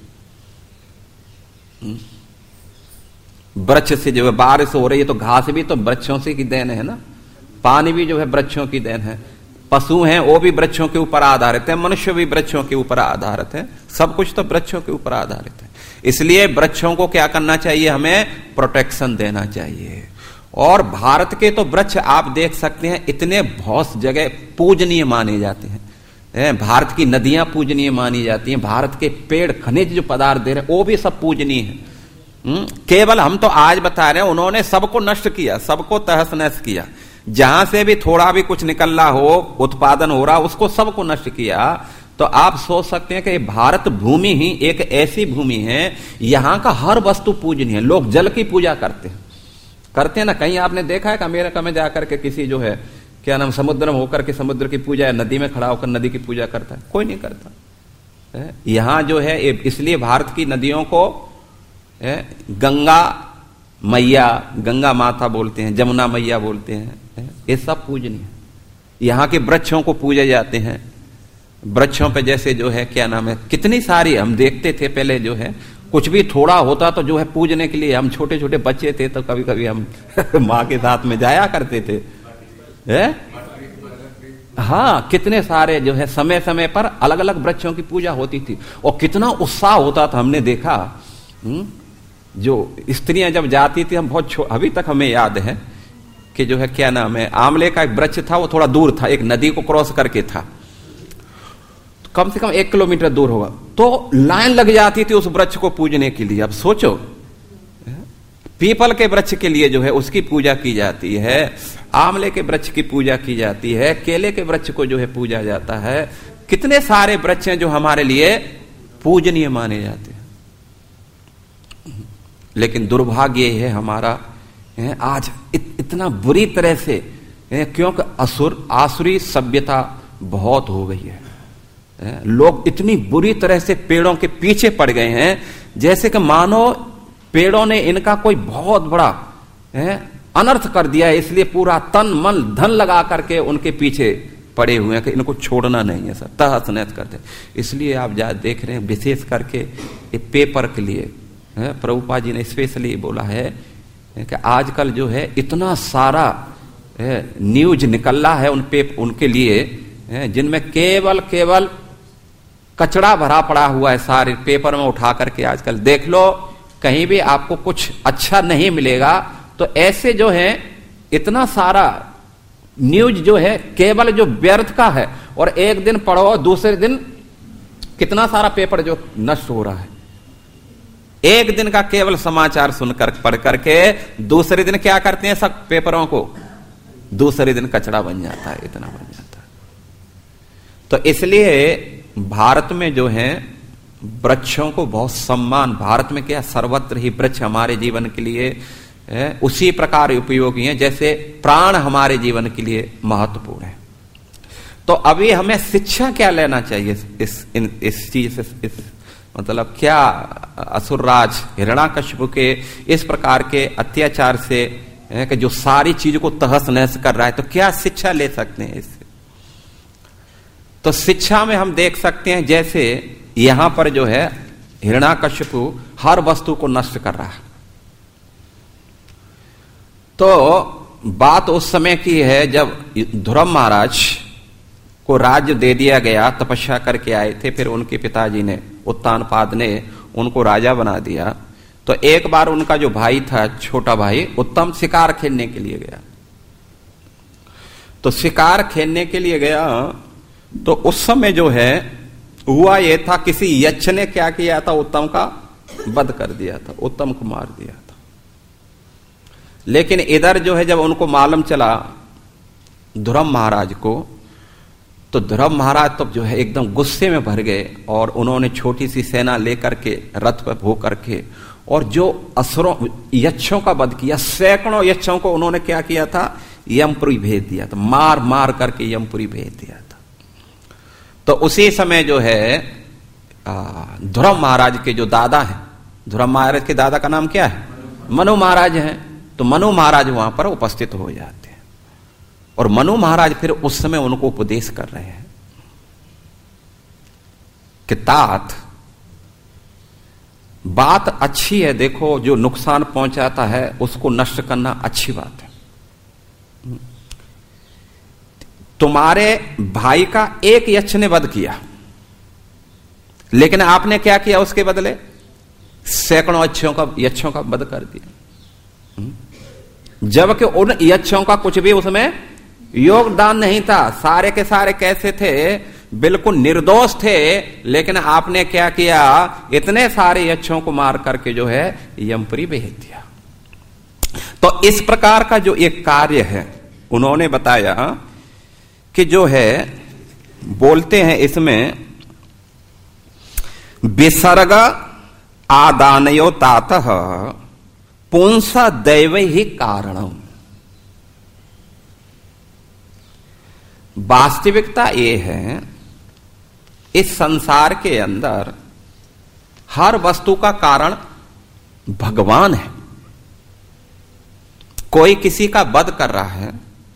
Speaker 1: वृक्ष से जो है बारिश हो रही है तो घास भी तो वृक्षों से की देन है ना, पानी भी जो है वृक्षों की देन है, पशु हैं वो भी वृक्षों के ऊपर आधारित है, मनुष्य भी वृक्षों के ऊपर आधारित है, सब कुछ तो वृक्षों के ऊपर आधारित है। इसलिए वृक्षों को क्या करना चाहिए, हमें प्रोटेक्शन देना चाहिए। और भारत के तो वृक्ष आप देख सकते हैं इतने बहुत जगह पूजनीय माने जाते हैं। भारत की नदियां पूजनीय मानी जाती हैं, भारत के पेड़ खनिज जो पदार्थ दे रहे हैं वो भी सब पूजनीय है। केवल हम तो आज बता रहे हैं, उन्होंने सबको नष्ट किया, सबको तहस नहस किया। जहां से भी थोड़ा भी कुछ निकल रहा हो, उत्पादन हो रहा, उसको सबको नष्ट किया। तो आप सोच सकते हैं कि भारत भूमि ही एक ऐसी भूमि है, यहां का हर वस्तु पूजनीय है। लोग जल की पूजा करते हैं करते हैं ना। कहीं आपने देखा है कि अमेरिका में जाकर के किसी जो है क्या नाम समुद्र में होकर के समुद्र की पूजा, नदी में खड़ा होकर नदी की पूजा करता है? कोई नहीं करता। यहां जो है इसलिए भारत की नदियों को गंगा मैया, गंगा माता बोलते हैं, जमुना मैया बोलते हैं, ये सब पूजनीय। यहाँ के वृक्षों को पूजे जाते हैं। वृक्षों पे जैसे जो है क्या नाम है, कितनी सारी हम देखते थे पहले जो है, कुछ भी थोड़ा होता तो जो है पूजने के लिए, हम छोटे छोटे बच्चे थे तो कभी कभी हम माँ के साथ में जाया करते थे। है? हाँ, कितने सारे जो है समय समय पर अलग अलग वृक्षों की पूजा होती थी और कितना उत्साह होता था। हमने देखा हुँ? जो स्त्रियां जब जाती थी, हम बहुत अभी तक हमें याद है कि जो है क्या नाम है, आंवले का एक वृक्ष था, वो थोड़ा दूर था, एक नदी को क्रॉस करके था। कम से कम एक किलोमीटर दूर होगा, तो लाइन लग जाती थी उस वृक्ष को पूजने के लिए। अब सोचो, पीपल के वृक्ष के लिए जो है उसकी पूजा की जाती है, आंवले के वृक्ष की पूजा की जाती है, केले के वृक्ष को जो है पूजा जाता है। कितने सारे वृक्ष हैं जो हमारे लिए पूजनीय माने जाते हैं। लेकिन दुर्भाग्य है हमारा है, आज इत, इतना बुरी तरह से है, क्योंकि असुर आसुरी सभ्यता बहुत हो गई है, है। लोग इतनी बुरी तरह से पेड़ों के पीछे पड़ गए हैं, जैसे कि मानो पेड़ों ने इनका कोई बहुत बड़ा है अनर्थ कर दिया है, इसलिए पूरा तन मन धन लगा करके उनके पीछे पड़े हुए हैं कि इनको छोड़ना नहीं है, सर तहस नहस करते। इसलिए आप जा देख रहे हैं विशेष करके ये पेपर के लिए प्रभुपाद जी ने स्पेशली बोला है कि आजकल जो है इतना सारा न्यूज निकल रहा है उन पे उनके लिए, जिनमें केवल केवल कचरा भरा पड़ा हुआ है। सारे पेपर में उठा करके आजकल देख लो, कहीं भी आपको कुछ अच्छा नहीं मिलेगा। तो ऐसे जो है इतना सारा न्यूज जो है केवल जो व्यर्थ का है, और एक दिन पढ़ो दूसरे दिन कितना सारा पेपर जो नष्ट हो रहा है। एक दिन का केवल समाचार सुनकर पढ़ करके दूसरे दिन क्या करते हैं, सब पेपरों को दूसरे दिन कचरा बन जाता है, इतना बन जाता है। तो इसलिए भारत में जो है वृक्षों को बहुत सम्मान, भारत में क्या सर्वत्र ही वृक्ष हमारे जीवन के लिए है, उसी प्रकार उपयोगी है जैसे प्राण हमारे जीवन के लिए महत्वपूर्ण है। तो अभी हमें शिक्षा क्या लेना चाहिए इस इन, इस चीज से, इस मतलब क्या असुरराज हिरण्याकश्यप के इस प्रकार के अत्याचार से है, कि जो सारी चीज को तहस नहस कर रहा है, तो क्या शिक्षा ले सकते हैं इससे? तो शिक्षा में हम देख सकते हैं जैसे यहां पर जो है हिरण्याकश्यप हर वस्तु को नष्ट कर रहा है। तो बात उस समय की है जब ध्रुव महाराज को राज्य दे दिया गया, तपस्या करके आए थे, फिर उनके पिताजी ने उत्तानपाद ने उनको राजा बना दिया। तो एक बार उनका जो भाई था, छोटा भाई उत्तम, शिकार खेलने के लिए गया। तो शिकार खेलने के लिए गया तो उस समय जो है हुआ ये था, किसी यक्ष ने क्या किया था, उत्तम का वध कर दिया था, उत्तम को मार दिया था। लेकिन इधर जो है जब उनको मालूम चला ध्रुव महाराज को, तो ध्रुव महाराज तो जो है एकदम गुस्से में भर गए, और उन्होंने छोटी सी सेना लेकर के रथ पर हो करके और जो असुरों यक्षों का वध किया, सैकड़ों यक्षों को उन्होंने क्या किया था, यमपुरी भेज दिया था, मार मार करके यमपुरी भेज दिया था। तो उसी समय जो है ध्रुव महाराज के जो दादा हैं, ध्रुव महाराज के दादा का नाम क्या है, मनु महाराज हैं। तो मनु महाराज वहां पर उपस्थित हो जाते हैं, और मनु महाराज फिर उस समय उनको उपदेश कर रहे हैं कि तात बात अच्छी है, देखो जो नुकसान पहुंचाता है उसको नष्ट करना अच्छी बात है। तुम्हारे भाई का एक यक्ष ने वध किया, लेकिन आपने क्या किया उसके बदले, सैकड़ों यक्षों का यक्षों का वध कर दिया, जबकि उन यक्षों का कुछ भी उसमें योगदान नहीं था। सारे के सारे कैसे थे, बिल्कुल निर्दोष थे, लेकिन आपने क्या किया, इतने सारे यक्षों को मार करके जो है यमपुरी भेज दिया। तो इस प्रकार का जो एक कार्य है उन्होंने बताया कि जो है बोलते हैं इसमें विसर्ग आदानयो तातः पुंसा दैव ही कारणम। वास्तविकता ये है इस संसार के अंदर हर वस्तु का कारण भगवान है। कोई किसी का वध कर रहा है,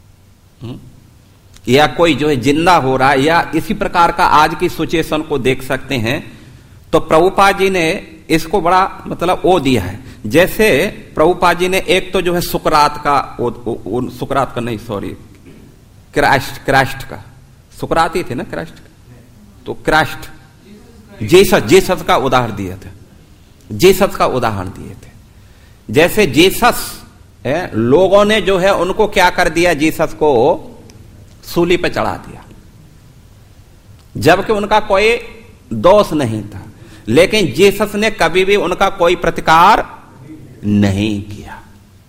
Speaker 1: या कोई जो है जिंदा हो रहा है, या इसी प्रकार का आज की सिचुएशन को देख सकते हैं। तो प्रभुपाद जी ने इसको बड़ा मतलब ओ दिया है। जैसे प्रभुपाद जी ने एक तो जो है सुकरात का ओ, ओ, ओ, सुकरात का नहीं सॉरी क्राइस्ट क्राइस्ट का सुकरात ही थे ना क्राइस्ट का, तो क्राइस्ट जीसस जीसस का उदाहरण दिए थे, जीसस का उदाहरण दिए थे। जैसे जीसस है, लोगों ने जो है उनको क्या कर दिया, जीसस को सूली पे चढ़ा दिया। जबकि उनका कोई दोष नहीं था, लेकिन जीसस ने कभी भी उनका कोई प्रतिकार नहीं किया।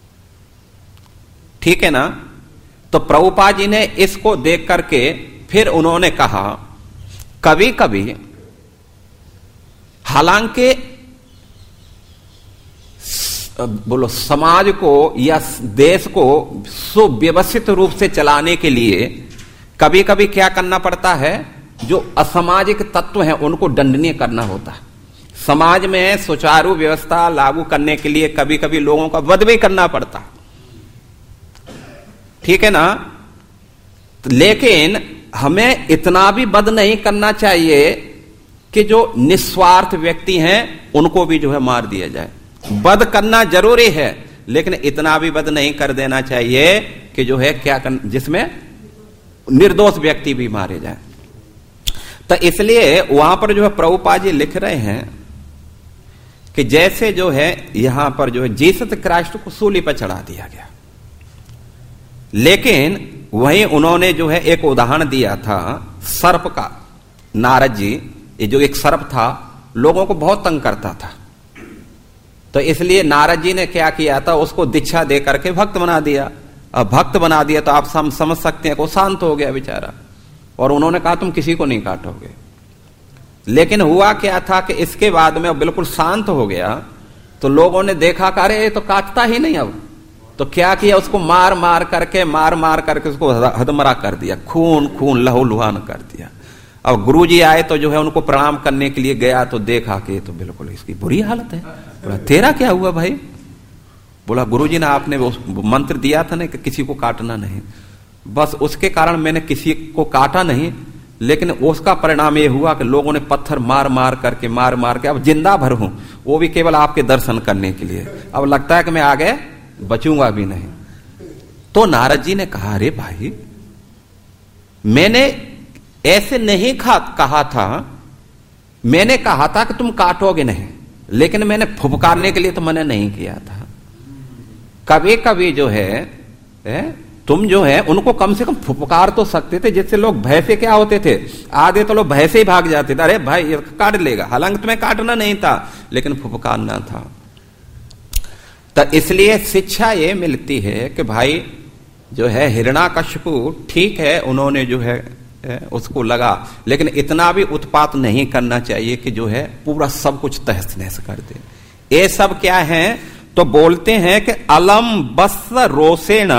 Speaker 1: ठीक है ना। तो प्रभुपाद जी ने इसको देख करके फिर उन्होंने कहा, कभी कभी हालांकि बोलो समाज को या देश को सुव्यवस्थित रूप से चलाने के लिए कभी कभी क्या करना पड़ता है, जो असामाजिक तत्व हैं उनको दंडनीय करना होता है। समाज में सुचारू व्यवस्था लागू करने के लिए कभी कभी लोगों का वध भी करना पड़ता है। ठीक है ना। लेकिन हमें इतना भी वध नहीं करना चाहिए कि जो निस्वार्थ व्यक्ति हैं उनको भी जो है मार दिया जाए। वध करना जरूरी है, लेकिन इतना भी वध नहीं कर देना चाहिए कि जो है क्या कर, जिसमें निर्दोष व्यक्ति भी मारे जाए। तो इसलिए वहां पर जो है प्रभुपाद जी लिख रहे हैं कि जैसे जो है यहां पर जो है जीसस क्राइस्ट को सूली पर चढ़ा दिया गया, लेकिन वहीं उन्होंने जो है एक उदाहरण दिया था सर्प का। नारद जी, ये जो एक सर्प था लोगों को बहुत तंग करता था, तो इसलिए नारद जी ने क्या किया था, उसको दीक्षा दे करके भक्त बना दिया। अब भक्त बना दिया तो आप सम, समझ सकते हैं कि वो शांत हो गया बेचारा, और उन्होंने कहा तुम किसी को नहीं काटोगे। लेकिन हुआ क्या था कि इसके बाद में बिल्कुल शांत हो गया, तो लोगों ने देखा कि अरे ये तो काटता ही नहीं। अब तो क्या किया, उसको मार मार करके मार मार करके उसको हदमरा कर दिया, खून खून लहू लुहान कर दिया। अब गुरुजी आए तो जो है उनको प्रणाम करने के लिए गया, तो देखा कि तो बिल्कुल इसकी बुरी हालत है। बोला तेरा क्या हुआ भाई? बोला गुरुजी ने आपने वो मंत्र दिया था ना कि किसी को काटना नहीं, बस उसके कारण मैंने किसी को काटा नहीं, लेकिन उसका परिणाम ये हुआ कि लोगों ने पत्थर मार मार करके मार मार के अब जिंदा भर हूं, वो भी केवल आपके दर्शन करने के लिए। अब लगता है कि मैं आगे बचूंगा भी नहीं। तो नारद जी ने कहा अरे भाई, मैंने ऐसे नहीं खा कहा था, मैंने कहा था कि तुम काटोगे नहीं, लेकिन मैंने फुफकारने के लिए तो मना नहीं किया था। कभी कभी जो है, है तुम जो है उनको कम से कम फुफकार तो सकते थे, जिससे लोग भय से क्या होते थे, आधे तो लोग भय से ही भाग जाते थे, अरे भाई ये काट लेगा, हालांकि तुम्हें काटना नहीं था लेकिन फुफकारना था। तो इसलिए शिक्षा ये मिलती है कि भाई जो है हिरण्याकश्यपु ठीक है, उन्होंने जो है उसको लगा, लेकिन इतना भी उत्पात नहीं करना चाहिए कि जो है पूरा सब कुछ तहस नहस कर दे। ये सब क्या है, तो बोलते हैं कि अलम बस्य रोषेण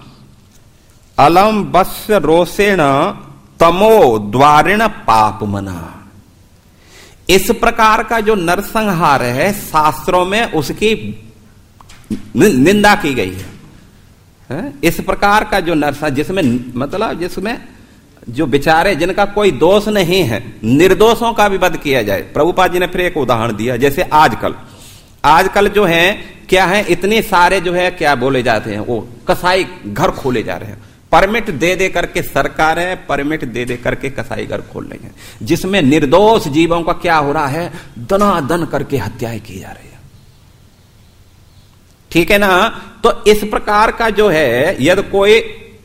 Speaker 1: अलम बस्य रोषेण तमो द्वारेण पाप मना। इस प्रकार का जो नरसंहार है शास्त्रों में उसकी निंदा की गई है, है? इस प्रकार का जो नरसंहार, जिसमें मतलब जिसमें जो बेचारे जिनका कोई दोष नहीं है, निर्दोषों का भी वध किया जाए। प्रभुपाद जी ने फिर एक उदाहरण दिया, जैसे आजकल आजकल जो है क्या है, इतने सारे जो है क्या बोले जाते हैं, वो कसाई घर खोले जा रहे हैं, परमिट दे दे करके सरकार है, परमिट दे दे करके कसाई घर खोल रही है, जिसमें निर्दोष जीवों का क्या हो रहा है, दनादन करके हत्याएं की जा रही है। ठीक है ना। तो इस प्रकार का जो है, यदि कोई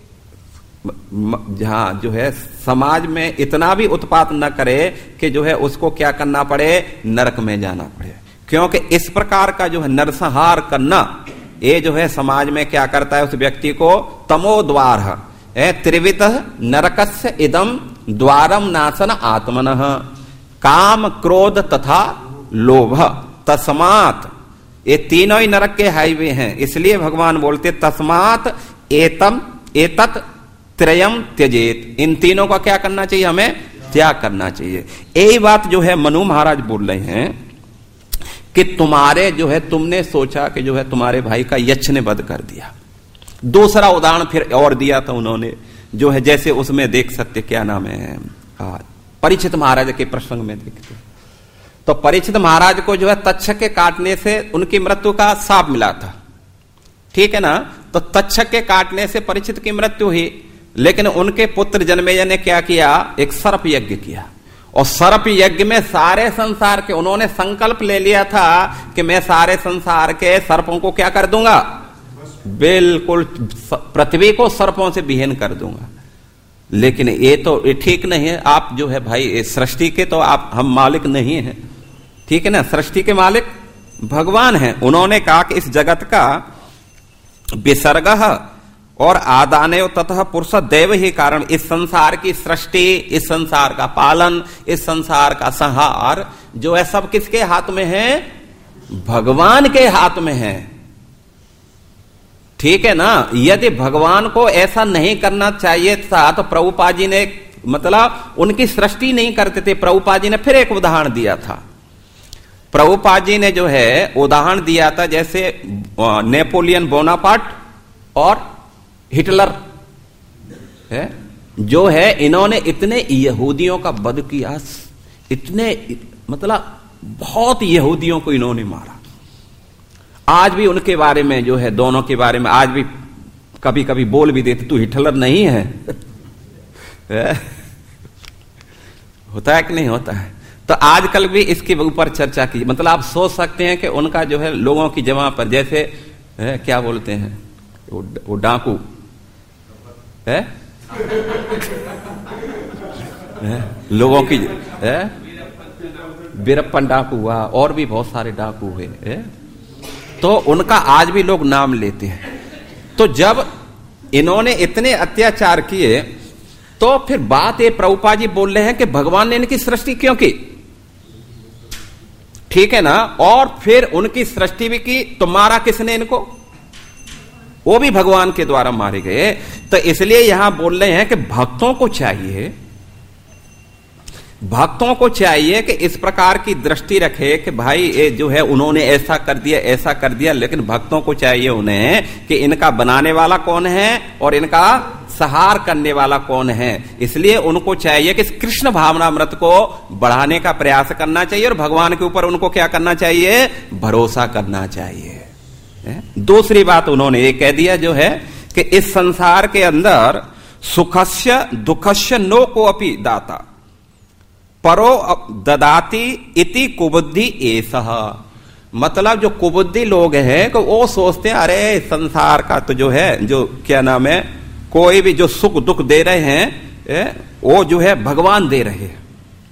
Speaker 1: जहां जो है समाज में इतना भी उत्पात न करे कि जो है उसको क्या करना पड़े, नरक में जाना पड़े, क्योंकि इस प्रकार का जो है नरसंहार करना, ये जो है समाज में क्या करता है, उस व्यक्ति को तमो द्वार है त्रिविध नरकस्य इदम द्वारम नाशन आत्मनः काम क्रोध तथा लोभ तस्मात्। ये तीनों ही नरक के हाईवे हैं, इसलिए भगवान बोलते तस्मात् एतम एतत् त्रयम त्यजेत। इन तीनों का क्या करना चाहिए, हमें त्याग करना चाहिए। यही बात जो है मनु महाराज बोल रहे हैं कि तुम्हारे जो है तुमने सोचा कि जो है तुम्हारे भाई का यक्ष ने वध कर दिया। दूसरा उदाहरण फिर और दिया था उन्होंने, जो है जैसे उसमें देख सकते, क्या नाम है, परीक्षित महाराज के प्रसंग में देखते, तो परीक्षित महाराज को जो है तक्षक के काटने से उनकी मृत्यु का शाप मिला था। ठीक है ना। तो तक्षक के काटने से परीक्षित की मृत्यु हुई, लेकिन उनके पुत्र जन्मेजय ने क्या किया, एक सर्प यज्ञ किया, और सर्प यज्ञ में सारे संसार के उन्होंने संकल्प ले लिया था कि मैं सारे संसार के सर्पों को क्या कर दूंगा, बिल्कुल पृथ्वी को सर्पों से विहीन कर दूंगा। लेकिन ये तो ये ठीक नहीं है। आप जो है भाई सृष्टि के तो आप हम मालिक नहीं हैं, ठीक है ना, सृष्टि के मालिक भगवान हैं। उन्होंने कहा कि इस जगत का विसर्ग और आदानेव ततः पुरुष दैव ही कारण, इस संसार की सृष्टि, इस संसार का पालन, इस संसार का संहार जो है सब किसके हाथ में है? भगवान के हाथ में है, ठीक है ना। यदि भगवान को ऐसा नहीं करना चाहिए था तो प्रभुपाद जी ने, मतलब उनकी सृष्टि नहीं करते थे। प्रभुपाद जी ने फिर एक उदाहरण दिया था। प्रभुपाद जी ने जो है उदाहरण दिया था, जैसे नेपोलियन बोनापार्ट और हिटलर है जो है, इन्होंने इतने यहूदियों का वध किया, इतने मतलब बहुत यहूदियों को इन्होंने मारा। आज भी उनके बारे में जो है, दोनों के बारे में आज भी कभी कभी बोल भी देते, तू हिटलर नहीं है, है? होता है कि नहीं होता है? तो आजकल भी इसके ऊपर चर्चा की, मतलब आप सोच सकते हैं कि उनका जो है लोगों की जमा पर, जैसे है, क्या बोलते हैं वो, वो डाकू है, है? लोगों की है, बीरप्पन डाकू हुआ, और भी बहुत सारे डाकू हुए है? तो उनका आज भी लोग नाम लेते हैं। तो जब इन्होंने इतने अत्याचार किए तो फिर बात ये प्रभुपाद जी बोल रहे हैं कि भगवान ने इनकी सृष्टि क्यों की, ठीक है ना, और फिर उनकी सृष्टि भी की तो मारा किसने इनको? वो भी भगवान के द्वारा मारे गए। तो इसलिए यहां बोल रहे हैं कि भक्तों को चाहिए, भक्तों को चाहिए कि इस प्रकार की दृष्टि रखे कि भाई ये जो है उन्होंने ऐसा कर दिया, ऐसा कर दिया, लेकिन भक्तों को चाहिए उन्हें कि इनका बनाने वाला कौन है और इनका सहार करने वाला कौन है। इसलिए उनको चाहिए कि कृष्ण भावनामृत को बढ़ाने का प्रयास करना चाहिए और भगवान के ऊपर उनको क्या करना चाहिए? भरोसा करना चाहिए। दूसरी बात उन्होंने ये कह दिया जो है कि इस संसार के अंदर सुखस्य दुखस्य नो को अपि दाता परो ददाती इति कुबुद्धि एसह। मतलब जो कुबुद्धि लोग हैं कि वो सोचते हैं अरे संसार का तो जो है, जो क्या नाम है, कोई भी जो सुख दुख दे रहे हैं वो जो है भगवान दे रहे हैं,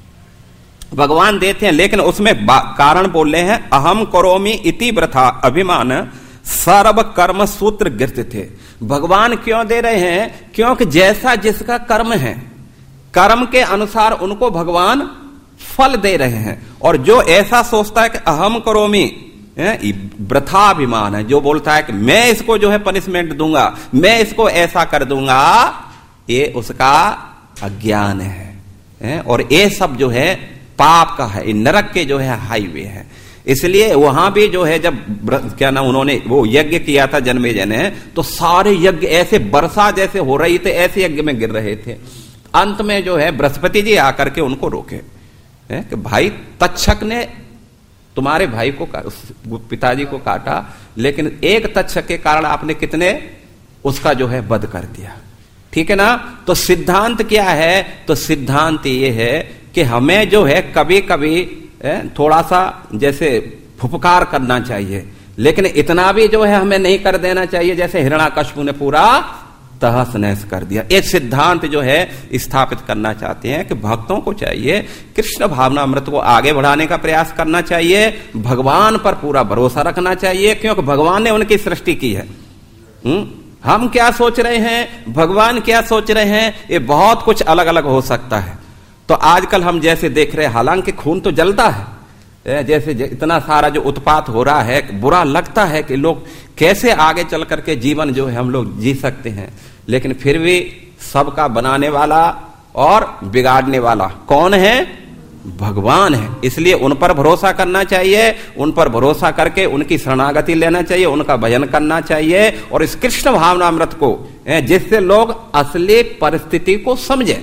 Speaker 1: भगवान देते हैं। लेकिन उसमें कारण बोल रहे हैं अहम करोमि इति व्रथा अभिमान सर्व कर्म सूत्र गिरते थे। भगवान क्यों दे रहे हैं? क्योंकि जैसा जिसका कर्म है, कर्म के अनुसार उनको भगवान फल दे रहे हैं। और जो ऐसा सोचता है कि अहम करोमि, व्रथाभिमान है, जो बोलता है कि मैं इसको जो है पनिशमेंट दूंगा, मैं इसको ऐसा कर दूंगा, ये उसका अज्ञान है, है? और ये सब जो है पाप का है, नरक के जो है हाईवे है। इसलिए वहां भी जो है जब क्या ना उन्होंने वो यज्ञ किया था जन्मेजय ने, तो सारे यज्ञ ऐसे वर्षा जैसे हो रही थे, ऐसे यज्ञ में गिर रहे थे। अंत में जो है बृहस्पति जी आकर के उनको रोके है कि भाई तक्षक ने तुम्हारे भाई को, पिताजी को काटा, लेकिन एक तक्षक के कारण आपने कितने उसका जो है वध कर दिया, ठीक है ना। तो सिद्धांत क्या है? तो सिद्धांत ये है कि हमें जो है कभी कभी थोड़ा सा जैसे फुफकार करना चाहिए, लेकिन इतना भी जो है हमें नहीं कर देना चाहिए जैसे हिरण्याकश्यप ने पूरा तहस नहस कर दिया। एक सिद्धांत जो है स्थापित करना चाहते हैं कि भक्तों को चाहिए कृष्ण भावनामृत को आगे बढ़ाने का प्रयास करना चाहिए, भगवान पर पूरा भरोसा रखना चाहिए, क्योंकि भगवान ने उनकी सृष्टि की है। हुँ? हम क्या सोच रहे हैं, भगवान क्या सोच रहे हैं, ये बहुत कुछ अलग अलग हो सकता है। तो आजकल हम जैसे देख रहे हैं, हालांकि खून तो जलता है, जैसे इतना सारा जो उत्पात हो रहा है, बुरा लगता है कि लोग कैसे आगे चल करके जीवन जो है हम लोग जी सकते हैं, लेकिन फिर भी सबका बनाने वाला और बिगाड़ने वाला कौन है? भगवान है। इसलिए उन पर भरोसा करना चाहिए, उन पर भरोसा करके उनकी शरणागति लेना चाहिए, उनका भजन करना चाहिए, और इस कृष्ण भावनामृत को जिससे लोग असली परिस्थिति को समझे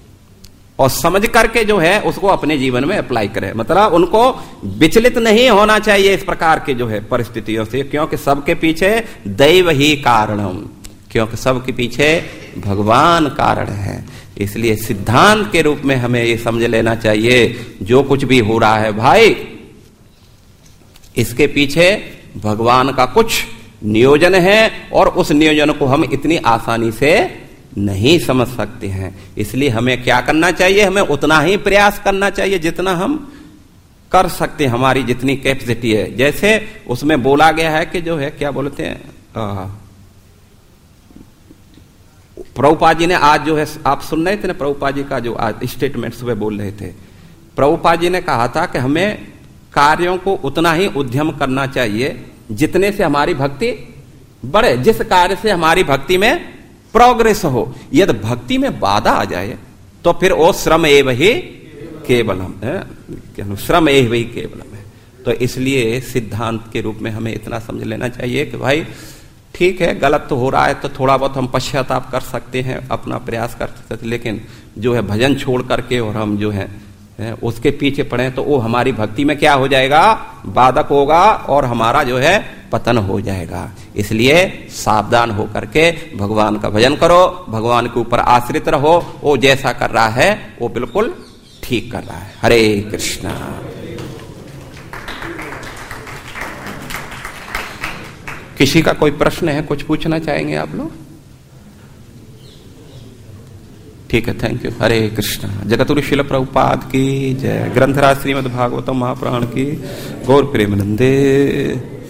Speaker 1: और समझ करके जो है उसको अपने जीवन में अप्लाई करें। मतलब उनको विचलित नहीं होना चाहिए इस प्रकार के जो है परिस्थितियों से, क्योंकि सबके पीछे दैव ही कारणम, क्योंकि सबके पीछे भगवान कारण है। इसलिए सिद्धांत के रूप में हमें ये समझ लेना चाहिए, जो कुछ भी हो रहा है भाई, इसके पीछे भगवान का कुछ नियोजन है, और उस नियोजन को हम इतनी आसानी से नहीं समझ सकते हैं। इसलिए हमें क्या करना चाहिए, हमें उतना ही प्रयास करना चाहिए जितना हम कर सकते हैं, हमारी जितनी कैपेसिटी है। जैसे उसमें बोला गया है कि जो है क्या बोलते हैं, प्रभुपाद जी ने आज जो है, आप सुन रहे थे ना प्रभुपाद जी का जो आज स्टेटमेंट सुबह बोल रहे थे, प्रभुपाद जी ने कहा था कि हमें कार्यों को उतना ही उद्यम करना चाहिए जितने से हमारी भक्ति बढ़े, जिस कार्य से हमारी भक्ति में प्रोग्रेस हो। यदि भक्ति में बाधा आ जाए तो फिर वो श्रम एव ही केवलम है, श्रम एव ही केवलम है। तो इसलिए सिद्धांत के रूप में हमें इतना समझ लेना चाहिए कि भाई ठीक है, गलत तो हो रहा है तो थोड़ा बहुत हम पश्चाताप कर सकते हैं, अपना प्रयास कर सकते हैं, लेकिन जो है भजन छोड़ करके और हम जो है उसके पीछे पड़े तो वो हमारी भक्ति में क्या हो जाएगा, बाधक होगा और हमारा जो है पतन हो जाएगा। इसलिए सावधान हो करके भगवान का भजन करो, भगवान के ऊपर आश्रित रहो। वो जैसा कर रहा है वो बिल्कुल ठीक कर रहा है। हरे कृष्णा। किसी का कोई प्रश्न है, कुछ पूछना चाहेंगे आप लोग? ठीक है, थैंक यू। हरे कृष्णा। जगतगुरु श्रील प्रभुपाद की जय। ग्रंथराज श्रीमद् भागवतम महापुराण की गौर प्रेमानंदे।